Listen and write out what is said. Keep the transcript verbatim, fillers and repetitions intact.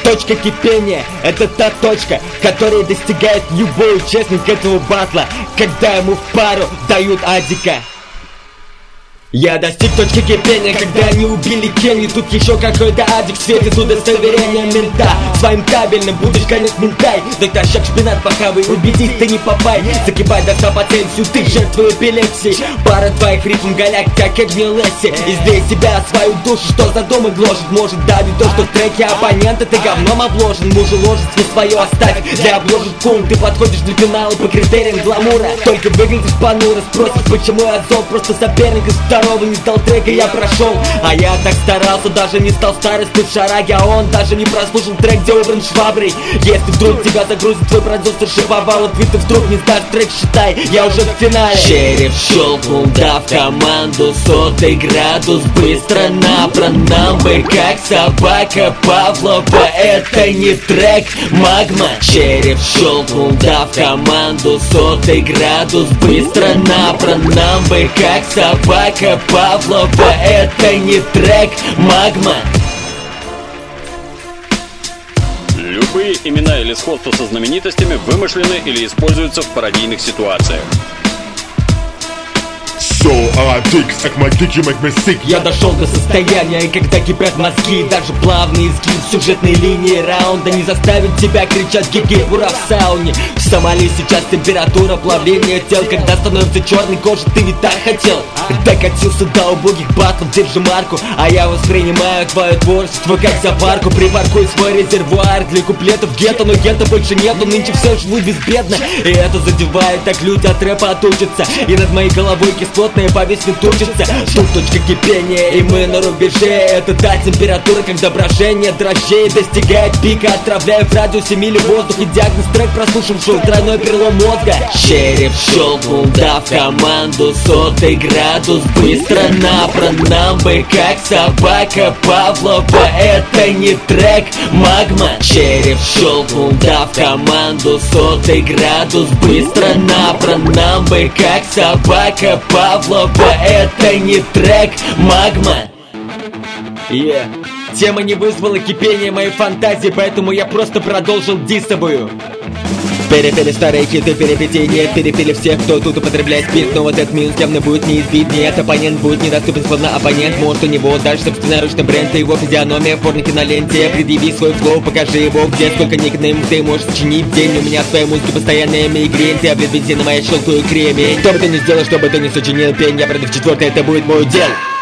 Точка кипения — это та точка, которая достигает любой участник этого батла, когда ему в пару дают адика. Я достиг точки кипения, когда они убили Кенни. Тут еще какой-то адик светит удостоверение мента. Своим табельным будешь конец ментай. Доктор шаг шпинат похавай, убедись, ты не попай. Закипай до ста по Цельсию, ты жертва эпилепсии. Пара твоих ритм голяк, как Эдни Лесси. Излей себя, свою душу, что за дом и гложет. Может давить то, что в треке оппонента ты говном обложен. Мужеложество свое оставь для обложек кум. Ты подходишь для финала по критериям гламура. Только выглядишь понуро, спросишь, почему я зол. Просто соперник из второго не сдал трека, я прошел. А я так старался, даже не стал старостой в шараге. А он даже не прослушал трек, где убран шваброй. Если вдруг тебя загрузит твой продюсер шиповал, и ты вдруг не сдашь трек, считай, я уже в финале. Череп щелкнул, дав команду, сотый градус, быстро набран намбы, как собака Павлова. Это не трек, магма. Череп щелкнул, дав команду, сотый градус, быстро набран намбы, как собака Павлова. Это не трек, магма. Любые имена или сходство со знаменитостями вымышлены или используются в пародийных ситуациях. Я дошел до состояния, когда кипят мозги. Даже плавные изгиб сюжетной линии раунда не заставит тебя кричать гиги ура в сауне. В Сомали сейчас температура плавления тел. Когда становится черной кожей, ты ведь так хотел. Докатился до убогих батлов, держи марку. А я воспринимаю твое творчество как заварку. Припаркуй свой резервуар для куплетов гетто. Но гетто больше нету, нынче все живут безбедно. И это задевает, так люди от рэпа отучатся. И над моей головой кислотная повесть не тучится. Тут точка кипения, и мы на рубеже. Это та температура, когда брожение дрожжей достигает пика. Отправляю в радиусе мили воздух. И диагноз трек, прослушавший тройной перелом мозга. Череп щелкнул, дав команду, сотый градус, быстро набран намбы, как собака Павлова. Это не трек, магма. Череп щелкнул, дав команду, сотый градус, быстро набран намбы, как собака Павлова. Это не трек, магма. Yeah. Тема не вызвала кипения моей фантазии, поэтому я просто продолжил диссовую. Перепели старые хиты, перепети нет, перепели всех, кто тут употребляет спирт. Но вот этот минус явно будет неизбит. Нет, оппонент будет недоступен, словно оппонент. Может, у него даже собственноручный бренд, и его физиономия в порно киноленте. Предъяви свой флоу, покажи его где. Сколько никнеймов ты можешь сочинить в день. У меня в своей музыке постоянная мигрень. Ты облит бензином, а я щелкаю кремень. Что бы ты ни сделал, что бы ты ни сочинил пень, я пройду в четвертый, это будет мой удел.